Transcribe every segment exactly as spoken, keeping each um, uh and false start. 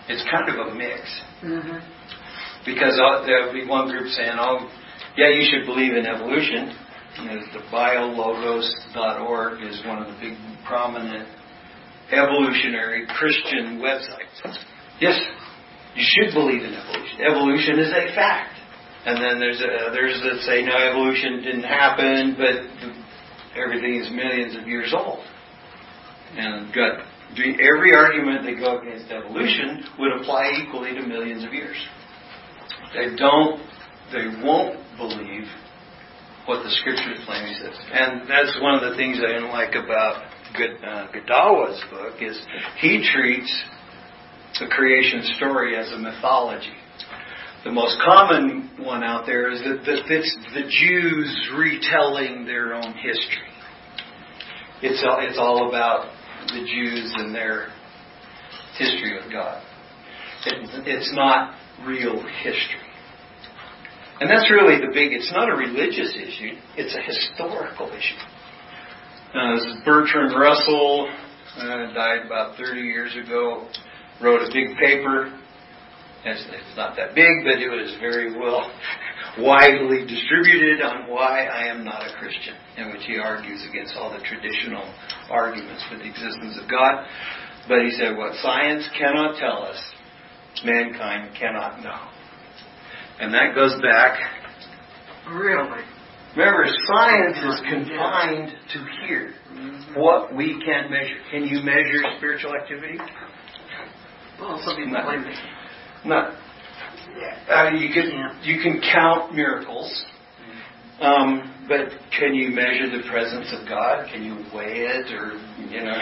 It's kind of a mix. Mm-hmm. Because uh, there'll be one group saying, oh, yeah, you should believe in evolution. You know, the biologos dot org is one of the big prominent evolutionary Christian websites. Yes, you should believe in evolution. Evolution is a fact. And then there's a, others that say, no, evolution didn't happen, but everything is millions of years old. And got every argument they go against evolution would apply equally to millions of years. They don't, they won't believe what the Scriptures plainly says. And that's one of the things I don't like about uh, Godawa's book, is he treats the creation story as a mythology. The most common one out there is that it's the Jews retelling their own history. It's all, it's all about the Jews and their history with God. It, it's not real history. And that's really the big, it's not a religious issue, it's a historical issue. Uh, this is Bertrand Russell, uh, died about thirty years ago, wrote a big paper. It's, it's not that big, but it was very well widely distributed on why I am not a Christian, in which he argues against all the traditional arguments for the existence of God. But he said, what science cannot tell us, mankind cannot know. And that goes back. Really? Remember, science is confined to here. What we can measure. Can you measure spiritual activity? Well, some people claim it. Not. Uh, you can you can count miracles, um, but can you measure the presence of God? Can you weigh it, or you know,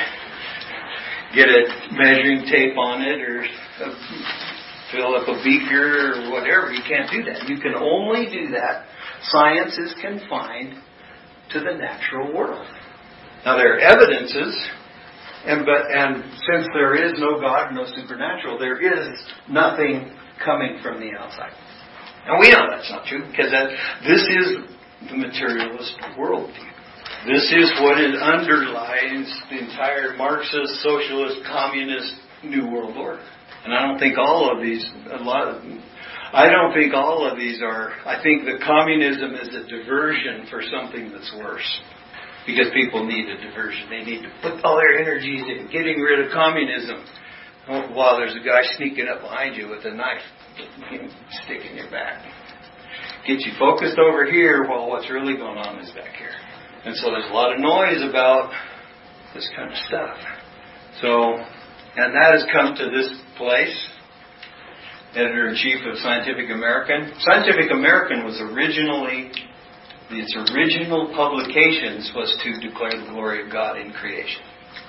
get a measuring tape on it, or uh, fill up a beaker, or whatever? You can't do that. You can only do that. Science is confined to the natural world. Now there are evidences. And but and since there is no God, no supernatural, there is nothing coming from the outside. And we know that's not true, because that, this is the materialist worldview. This is what it underlies the entire Marxist, socialist, communist New World Order. And I don't think all of these, a lot of them, I don't think all of these are, I think that communism is a diversion for something that's worse. Because people need a diversion. They need to put all their energies in getting rid of communism. While there's a guy sneaking up behind you with a knife, stick in your back. Get you focused over here while what's really going on is back here. And so there's a lot of noise about this kind of stuff. So, and that has come to this place. Editor-in-Chief of Scientific American. Scientific American was originally... Its original publications was to declare the glory of God in creation.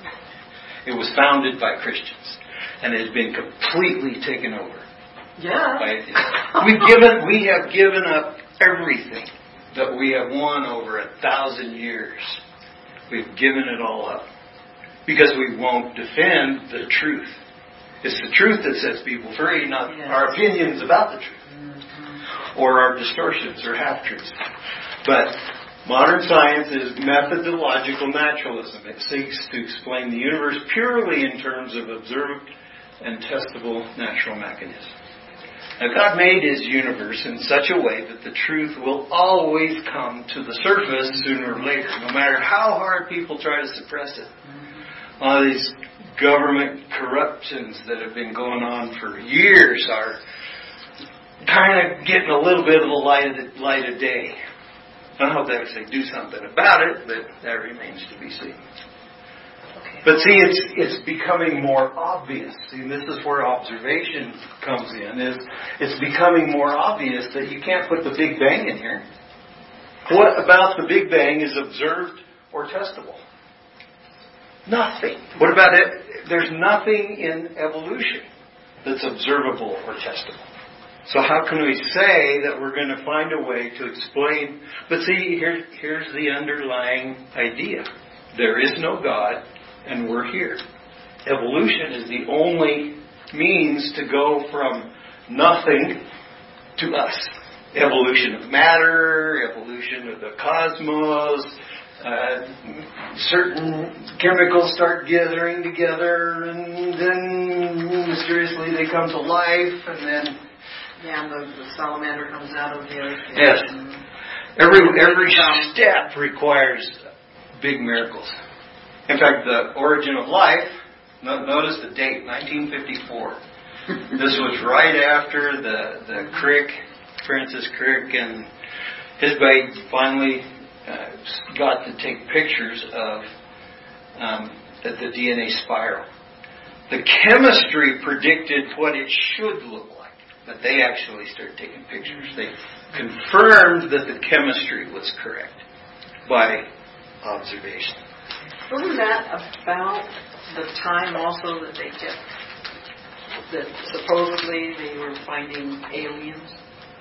It was founded by Christians, and it has been completely taken over. Yeah. By, we've given, we have given up everything that we have won over a thousand years. We've given it all up because we won't defend the truth. It's the truth that sets people free, not yes. our opinions about the truth, mm-hmm. or our distortions or half-truths. But modern science is methodological naturalism. It seeks to explain the universe purely in terms of observed and testable natural mechanisms. Now, God made His universe in such a way that the truth will always come to the surface sooner or later, no matter how hard people try to suppress it. A lot of these government corruptions that have been going on for years are kind of getting a little bit of the light of, the, light of day. I don't know if they actually do something about it, but that remains to be seen. Okay. But see, it's it's becoming more obvious. See, this is where observation comes in. Is it's becoming more obvious that you can't put the Big Bang in here. What about the Big Bang is observed or testable? Nothing. What about it? There's nothing in evolution that's observable or testable. So how can we say that we're going to find a way to explain? But see, here, here's the underlying idea. There is no God, and we're here. Evolution is the only means to go from nothing to us. Evolution of matter, evolution of the cosmos, uh, certain chemicals start gathering together, and then mysteriously they come to life, and then yeah, and the, the salamander comes out of the earth. yes, every every step requires big miracles. In fact, the origin of life. No, notice the date, nineteen fifty-four. This was right after the the Crick, Francis Crick, and his buddy finally uh, got to take pictures of um, the, the D N A spiral. The chemistry predicted what it should look like, but they actually started taking pictures. They confirmed that the chemistry was correct by observation. Wasn't that about the time also that they kept, that supposedly they were finding aliens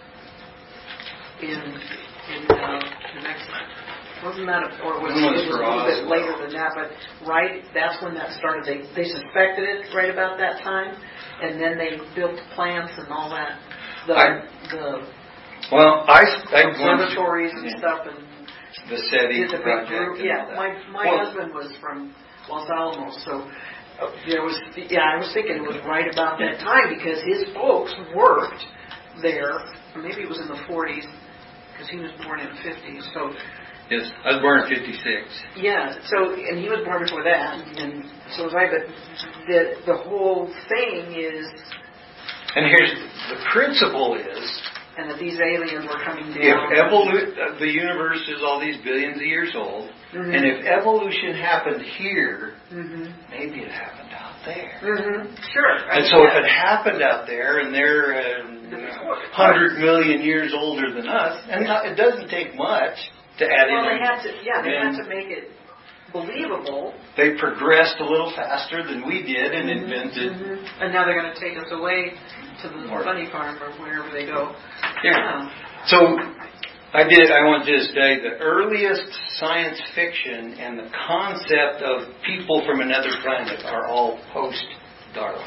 in in uh, New Mexico? Wasn't that, a, or was it, was it was a little bit later than that? But right, that's when that started. They they suspected it right about that time, and then they built plants and all that. The I, the well, I I observatories and yeah. stuff and the SETI did the big project. group. And Yeah, all that. my my well, husband was from Los Alamos, so uh, there was. Yeah, I was thinking it was right about that time because his folks worked there. Or maybe it was in the forties because he was born in the fifties. So yes, I was born in fifty-six. yeah, so and he was born before that, and so was I. But the the whole thing is, And here's the principle is, and that these aliens were coming down. if evolu- uh, the universe is all these billions of years old, mm-hmm. and if evolution happened here, mm-hmm. maybe it happened out there. Mm-hmm. Sure. And I so mean, if it happened out there, and they're uh, one hundred million years older than us, and not, it doesn't take much to add well, in. they had to. Yeah, they and had to make it believable. They progressed a little faster than we did and mm-hmm. invented. Mm-hmm. And now they're going to take us away to the More. funny farm or wherever they go. Yeah. yeah. So I did. I want to just say the earliest science fiction and the concept of people from another planet are all post-Darwin.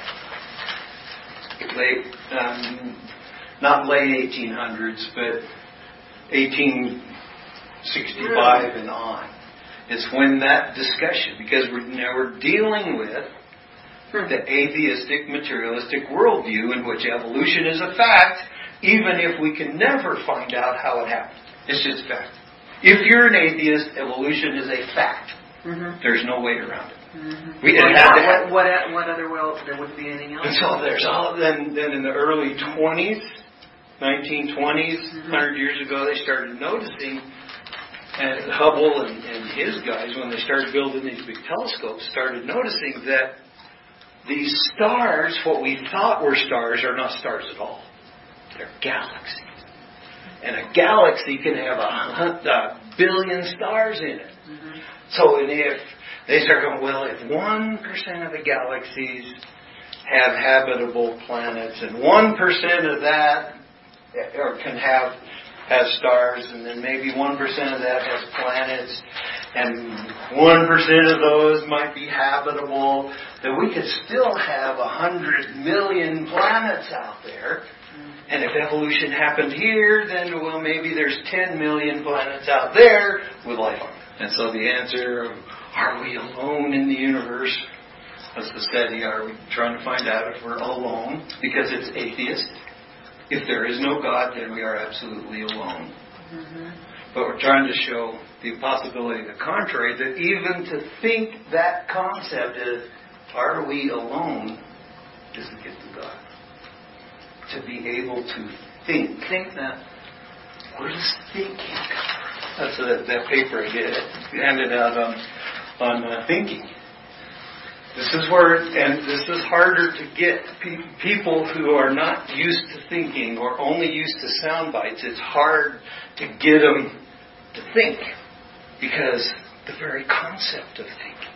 Late, um, not late eighteen hundreds, but eighteen sixty-five really? And on. It's when that discussion, because we're now we're dealing with the atheistic, materialistic worldview in which evolution is a fact, even if we can never find out how it happened. It's just a fact. If you're an atheist, evolution is a fact. Mm-hmm. There's no way around it. Mm-hmm. We well, it had yeah, to what, what what other well there wouldn't be anything else. And so there's all then then in the early twenties, nineteen twenties, mm-hmm. one hundred years ago, they started noticing. And Hubble and, and his guys, when they started building these big telescopes, started noticing that these stars, what we thought were stars, are not stars at all. They're galaxies. And a galaxy can have a, a billion stars in it. Mm-hmm. So if they start going, well, if one percent of the galaxies have habitable planets, and one percent of that or can have has stars, and then maybe one percent of that has planets, and one percent of those might be habitable, then we could still have a hundred million planets out there. And if evolution happened here, then, well, maybe there's ten million planets out there with life on them. And so the answer, are we alone in the universe? As the SETI, are we trying to find out if we're alone? Because it's atheist. If there is no God, then we are absolutely alone. Mm-hmm. But we're trying to show the possibility of the contrary, that even to think that concept is, are we alone, is the gift of God. To be able to think. Think that. Where does thinking come from? That's a, that paper I did, handed out on, on uh, thinking. This is where, and this is harder to get pe- people who are not used to thinking or only used to sound bites. It's hard to get them to think because the very concept of thinking.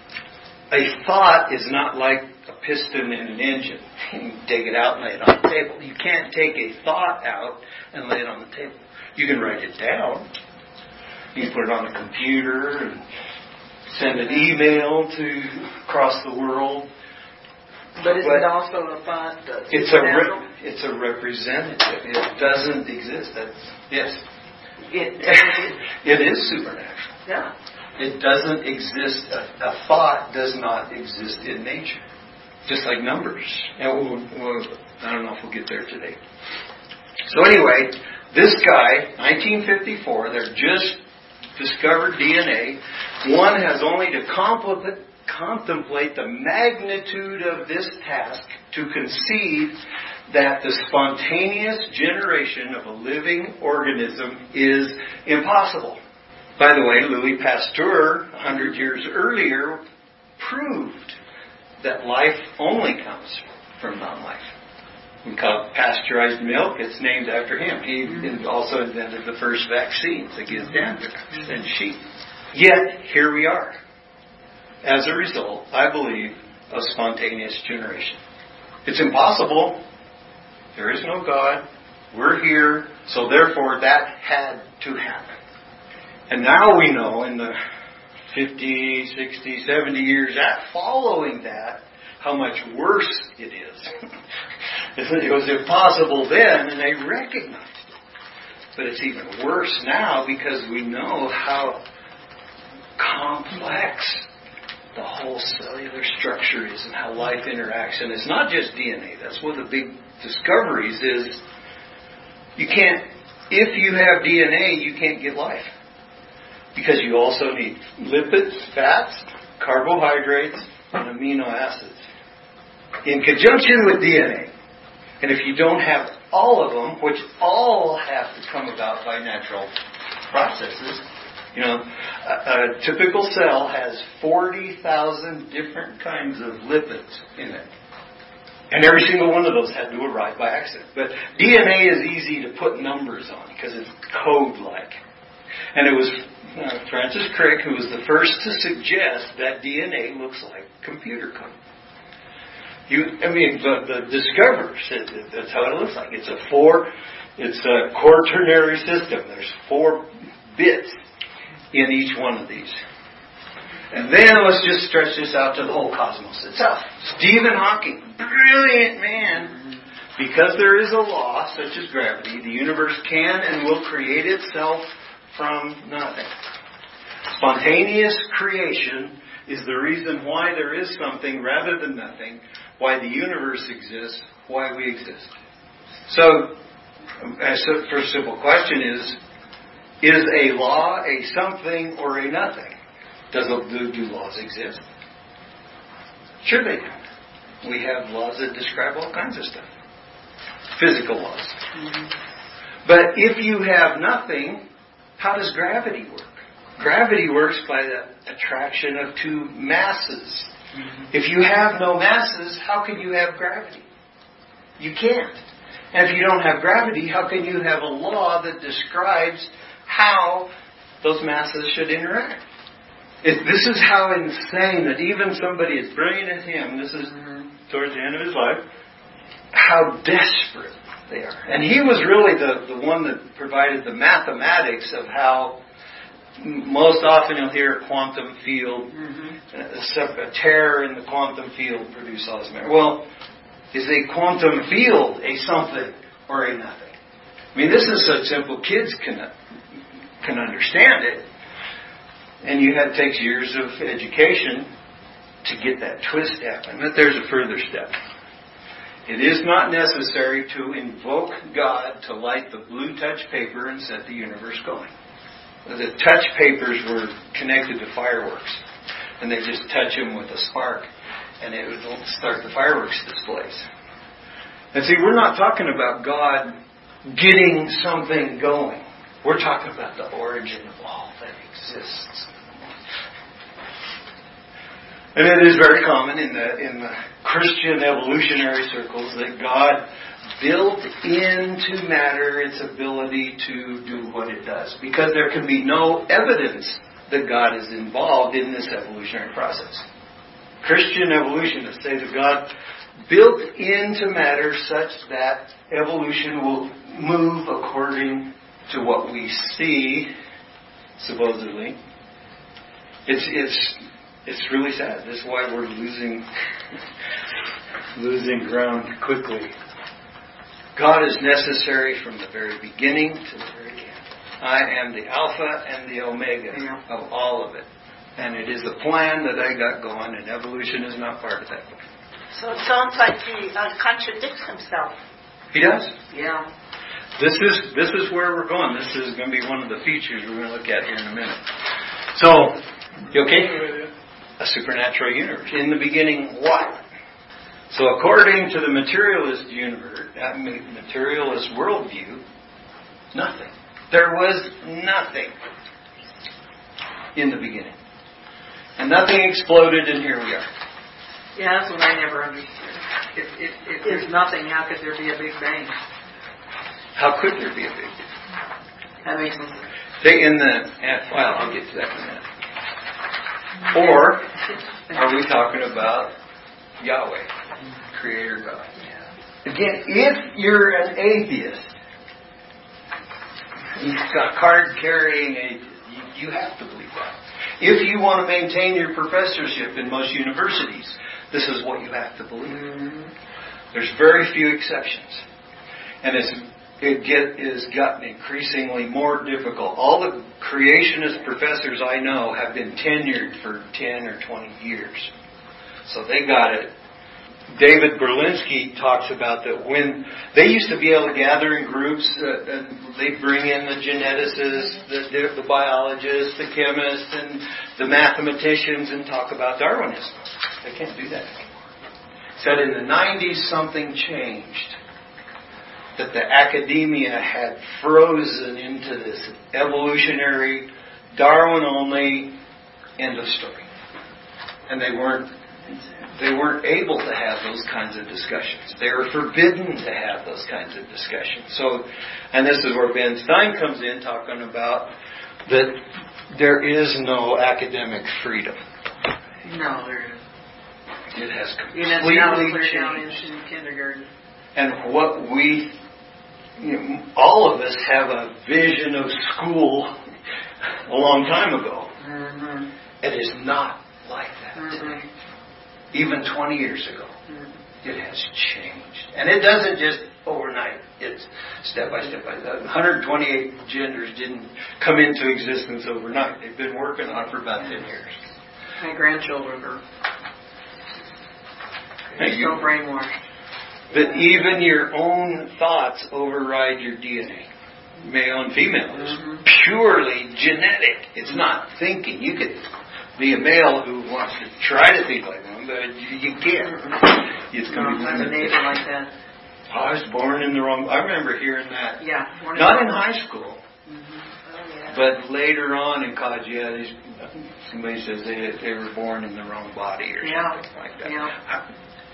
A thought is not like a piston in an engine. You can take it out and lay it on the table. You can't take a thought out and lay it on the table. You can write it down. You can put it on a computer and send an email to across the world. But is it also a thought? It's a re- it's a representative. It doesn't exist. That's yes. It it is supernatural. Yeah. It doesn't exist. A, a thought does not exist in nature. Just like numbers. And we'll, we'll, I don't know if we'll get there today. So anyway, this guy, nineteen fifty-four, they're just discovered D N A. One has only to contemplate, contemplate the magnitude of this task to conceive that the spontaneous generation of a living organism is impossible. By the way, Louis Pasteur, a hundred years earlier, proved that life only comes from non-life. We call it pasteurized milk. It's named after him. He also invented the first vaccines against dander in sheep. Yet, here we are. As a result, I believe, of spontaneous generation. It's impossible. There is no God. We're here. So therefore, that had to happen. And now we know in the fifty, sixty, seventy years after following that, how much worse it is. It was impossible then, and they recognized it. But it's even worse now because we know how complex the whole cellular structure is and how life interacts. And it's not just D N A. That's one of the big discoveries is you can't, if you have D N A, you can't get life. Because you also need lipids, fats, carbohydrates, and amino acids in conjunction with D N A. And if you don't have all of them, which all have to come about by natural processes, you know, a, a typical cell has forty thousand different kinds of lipids in it. And every single one of those had to arrive by accident. But D N A is easy to put numbers on because it's code-like. And it was uh, Francis Crick who was the first to suggest that D N A looks like computer code. You, I mean, the, the discoverer said that that's how it looks like. It's a four, it's a quaternary system. There's four bits in each one of these. And then let's just stretch this out to the whole cosmos itself. Stephen Hawking, brilliant man. Because there is a law, such as gravity, the universe can and will create itself from nothing. Spontaneous creation is the reason why there is something rather than nothing, why the universe exists, why we exist. So, the first simple question is, is a law a something or a nothing? Does do, do laws exist? Sure they do. We have laws that describe all kinds of stuff. Physical laws. Mm-hmm. But if you have nothing, how does gravity work? Gravity works by the attraction of two masses. Mm-hmm. If you have no masses, how can you have gravity? You can't. And if you don't have gravity, how can you have a law that describes how those masses should interact? It, this is how insane that even somebody as brilliant as him, this is towards the end of his life, how desperate they are. And he was really the, the one that provided the mathematics of how most often you'll hear a quantum field, mm-hmm. a, a tear in the quantum field produce all this matter. Well, is a quantum field a something or a nothing? I mean, this is so simple, kids can, can understand it. And you had takes years of education to get that twist happen. But there's a further step. It is not necessary to invoke God to light the blue touch paper and set the universe going. The touch papers were connected to fireworks. And they just touch them with a spark. And it would start the fireworks displays. And see, we're not talking about God getting something going. We're talking about the origin of all that exists. And it is very common in the in the Christian evolutionary circles that God built into matter its ability to do what it does. Because there can be no evidence that God is involved in this evolutionary process. Christian evolutionists say that God built into matter such that evolution will move according to what we see, supposedly. It's it's it's really sad. This is why we're losing losing ground quickly. God is necessary from the very beginning to the very end. I am the Alpha and the Omega of all of it. And it is a plan that I got going, and evolution is not part of that. So it sounds like he uh, contradicts himself. He does. Yeah. This is this is where we're going. This is going to be one of the features we're going to look at here in a minute. So, you okay? A supernatural universe. In the beginning, what? So according to the materialist universe, that materialist worldview, nothing. There was nothing in the beginning. And nothing exploded, and here we are. Yeah, that's what I never understood. If, if, if there's nothing, how could there be a Big Bang? How could there be a Big Bang? That makes no sense. They in the well, I'll get to that in a minute. Or are we talking about Yahweh, Creator God? Again, if you're an atheist, he's got card-carrying atheist, you, you have to believe that. If you want to maintain your professorship in most universities, this is what you have to believe. Mm-hmm. There's very few exceptions. And it's, it get, is gotten increasingly more difficult. All the creationist professors I know have been tenured for ten or twenty years. So they got it. David Berlinski talks about that when they used to be able to gather in groups, uh, and they'd bring in the geneticists, the, the biologists, the chemists, and the mathematicians and talk about Darwinism. They can't do that anymore. Said in the nineties something changed. That the academia had frozen into this evolutionary, Darwin-only end of story. And they weren't They weren't able to have those kinds of discussions. They were forbidden to have those kinds of discussions. So, and this is where Ben Stein comes in, talking about that there is no academic freedom. No, there isn't. It has You know, now completely clear down changed. into kindergarten. And what we, you know, all of us have a vision of school a long time ago. Mm-hmm. It is not like that Mm-hmm. today. Even twenty years ago, mm-hmm. it has changed. And it doesn't just overnight. It's step by step by step. one hundred twenty-eight genders didn't come into existence overnight. They've been working on it for about ten years. My grandchildren are Hey, so brainwashed. That even your own thoughts override your D N A. Male and female is Mm-hmm. purely genetic. It's not thinking. You could be a male who wants to try to think like one, but you can't. It's going to be I have a limited. neighbor like that. I was born in the wrong... I remember hearing that. Yeah. Not in high school, Mm-hmm. Oh, yeah. but later on in college, yeah, these, somebody says they they were born in the wrong body or Yeah. something like that. Yeah.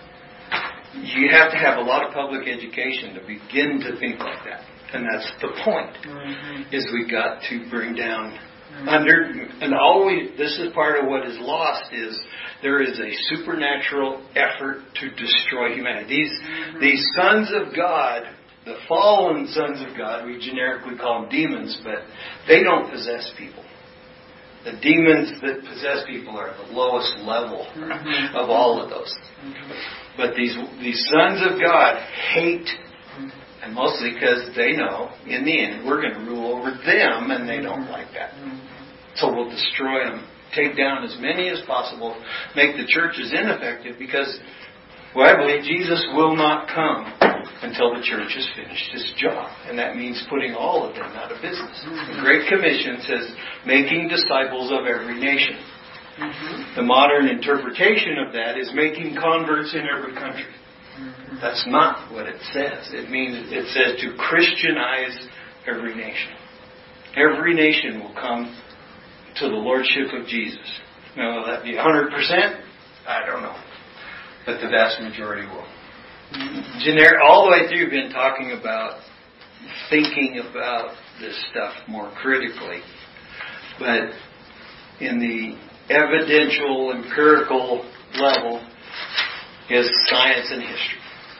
You have to have a lot of public education to begin to think like that. And that's the point, Mm-hmm. is we got to bring down... Under and always, this is part of what is lost, is there is a supernatural effort to destroy humanity. These Mm-hmm. these sons of God, the fallen sons of God, we generically call them demons, but they don't possess people. The demons that possess people are the lowest level Mm-hmm. of all of those. Mm-hmm. But these these sons of God hate. And mostly because they know, in the end, we're going to rule over them, and they don't like that. So we'll destroy them, take down as many as possible, make the churches ineffective, because, well, I believe Jesus will not come until the church has finished its job. And that means putting all of them out of business. The Great Commission says, making disciples of every nation. Mm-hmm. The modern interpretation of that is making converts in every country. That's not what it says. It means it says to Christianize every nation. Every nation will come to the Lordship of Jesus. Now, will that be one hundred percent? I don't know. But the vast majority will. Generic, all the way through, you've been talking about thinking about this stuff more critically. But in the evidential, empirical level, is science and history,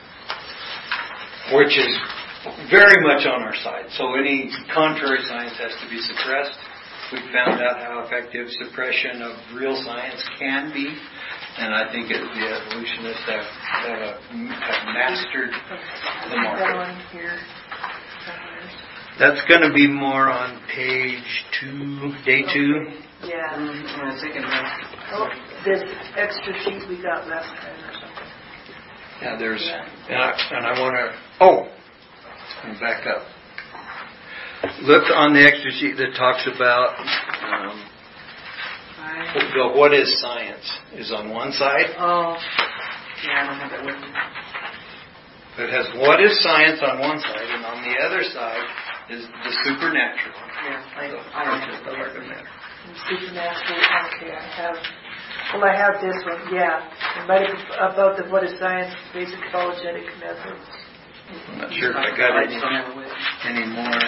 which is very much on our side. So any contrary science has to be suppressed. We found out how effective suppression of real science can be, and I think it, the evolutionists have, have, have mastered the market. That's going to be more on page two, day two. Yeah. Mm, I was thinking that. Oh, this extra sheet we got last time or something. Yeah, there's, and I, and I want to, oh, let me back up. Look on the extra sheet that talks about um, the what is science is on one side. Oh, yeah, I don't have that with me. It has what is science on one side, and on the other side is the supernatural. Yeah, I, The I heart don't of have the that heart with of me. matter. Supernatural, okay, I have, well, I have this one, yeah. It might have been about the what is science, basic apologetic methods. I'm not sure if I got I any, just don't have it with me. any more.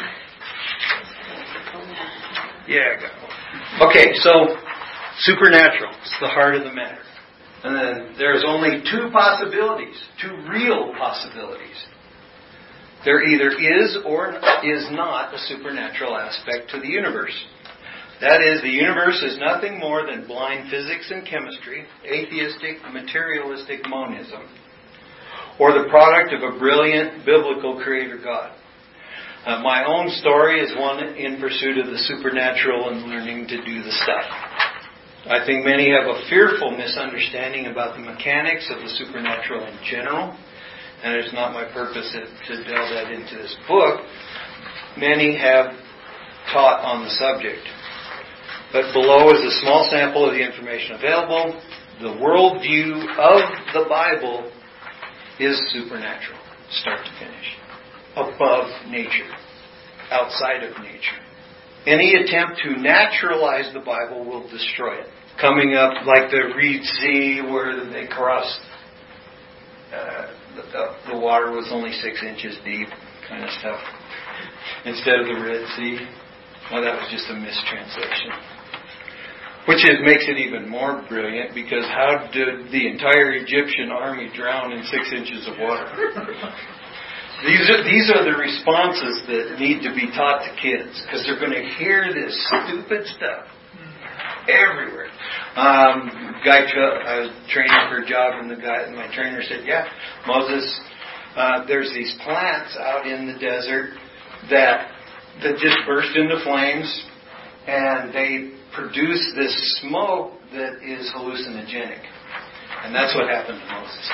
Yeah, I got one. Okay, so supernatural. It's the heart of the matter. And then there's only two possibilities, two real possibilities. There either is or is not a supernatural aspect to the universe. That is, the universe is nothing more than blind physics and chemistry, atheistic, materialistic monism, or the product of a brilliant biblical creator God. Uh, my own story is one in pursuit of the supernatural and learning to do the stuff. I think many have a fearful misunderstanding about the mechanics of the supernatural in general, and it's not my purpose to, to delve that into this book. Many have taught on the subject. But below is a small sample of the information available. The worldview of the Bible is supernatural, start to finish. Above nature, outside of nature. Any attempt to naturalize the Bible will destroy it. Coming up like the Reed Sea where they crossed, uh, the, the water was only six inches deep, kind of stuff, instead of the Red Sea. Well, that was just a mistranslation. Which is, makes it even more brilliant, because how did the entire Egyptian army drown in six inches of water? These are these are the responses that need to be taught to kids, because they're going to hear this stupid stuff everywhere. Um, guy, I was training for a job, and the guy, my trainer said, "Yeah, Moses, uh, there's these plants out in the desert that that just burst into flames, and they produce this smoke that is hallucinogenic." And that's what happened to Moses.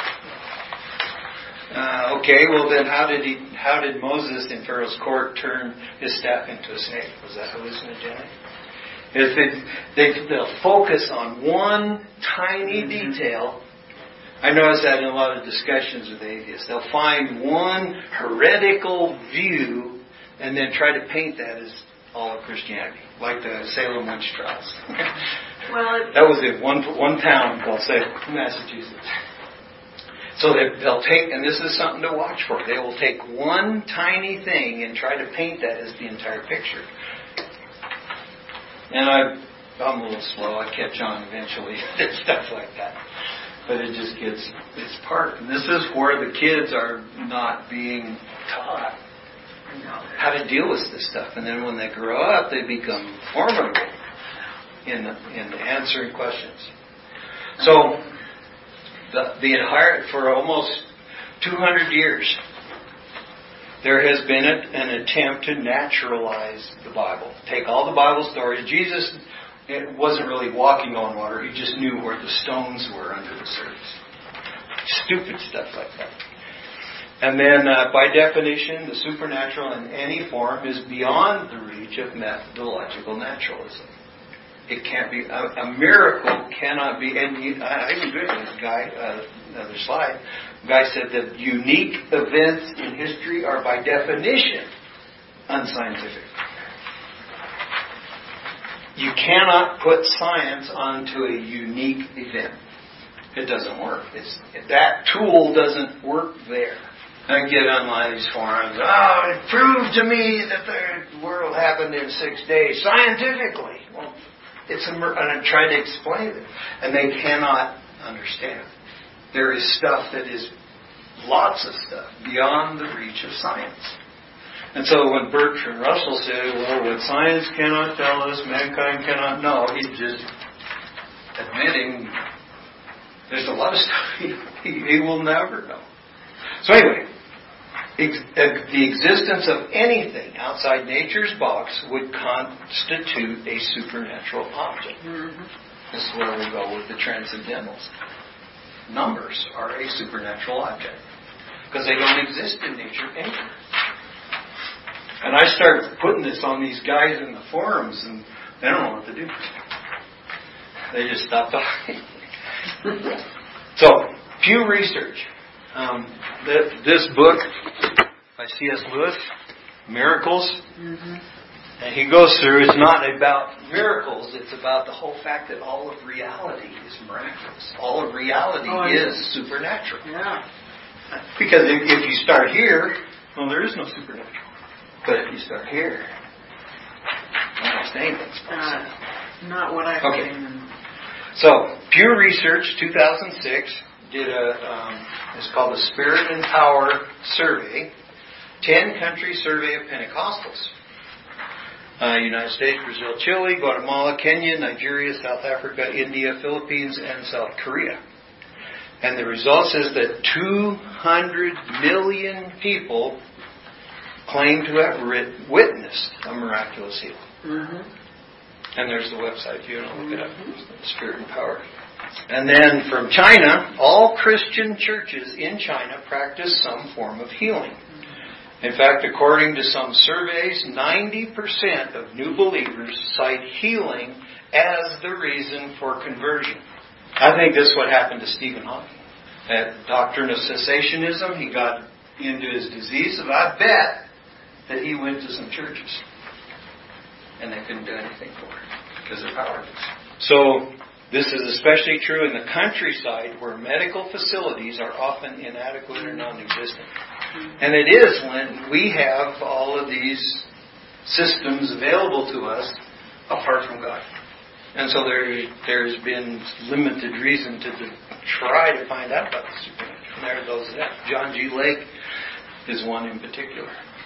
Uh, okay, well then how did he? How did Moses in Pharaoh's court turn his staff into a snake? Was that hallucinogenic? Is they, they, they'll focus on one tiny detail. I notice that in a lot of discussions with atheists. They'll find one heretical view and then try to paint that as all of Christianity, like the Salem witch trials. Well, it, that was in one one town called Salem, Massachusetts. So they, they'll take, and this is something to watch for. They will take one tiny thing and try to paint that as the entire picture. And I, I'm a little slow. I catch on eventually and stuff like that. But it just gets, it's part. And this is where the kids are not being taught how to deal with this stuff. And then when they grow up, they become formidable in the, in answering questions. So, the, the entire, for almost two hundred years, there has been a, an attempt to naturalize the Bible. Take all the Bible stories. Jesus it wasn't really walking on water. He just knew where the stones were under the surface. Stupid stuff like that. And then, uh, by definition, the supernatural in any form is beyond the reach of methodological naturalism. It can't be, a, a miracle cannot be, and you, I even agree with this guy, uh, another slide, the guy said that unique events in history are by definition unscientific. You cannot put science onto a unique event. It doesn't work. It's, that tool doesn't work there. I get on a lot of these forums, oh, it proved to me that the world happened in six days, scientifically. Well, it's a, and I try to explain it, and they cannot understand. There is stuff that is, lots of stuff, beyond the reach of science. And so when Bertrand Russell said, well, what science cannot tell us, mankind cannot know, he's just admitting there's a lot of stuff he, he, he will never know. So anyway, ex- uh, the existence of anything outside nature's box would constitute a supernatural object. Mm-hmm. This is where we go with the transcendentals. Numbers are a supernatural object because they don't exist in nature anywhere. And I started putting this on these guys in the forums, and they don't know what to do. They just stop talking. So, Pew Research. Um, th- this book by C S Lewis, Miracles, Mm-hmm. and he goes through, it's not about miracles, it's about the whole fact that all of reality is miraculous. All of reality Oh, is supernatural. Yeah. Because if, if you start here, well, there is no supernatural. But if you start here, almost anything's possible. Uh, not what I've Okay. seen. So, Pew Research, two thousand six, did a, um, it's called the Spirit and Power Survey, ten-country survey of Pentecostals. Uh, United States, Brazil, Chile, Guatemala, Kenya, Nigeria, South Africa, India, Philippines, and South Korea. And the results is that two hundred million people claim to have writ- witnessed a miraculous healing. Mm-hmm. And there's the website, if you want to look it up, Spirit and Power. And then from China, all Christian churches in China practice some form of healing. In fact, according to some surveys, ninety percent of new believers cite healing as the reason for conversion. I think this is what happened to Stephen Hawking. That doctrine of cessationism, he got into his disease, and I bet that he went to some churches. And they couldn't do anything for him because they're powerless. So, this is especially true in the countryside where medical facilities are often inadequate or non-existent. And it is when we have all of these systems available to us apart from God. And so there, there's been limited reason to, to try to find out about the supernatural. And there goes that. John G. Lake is one in particular.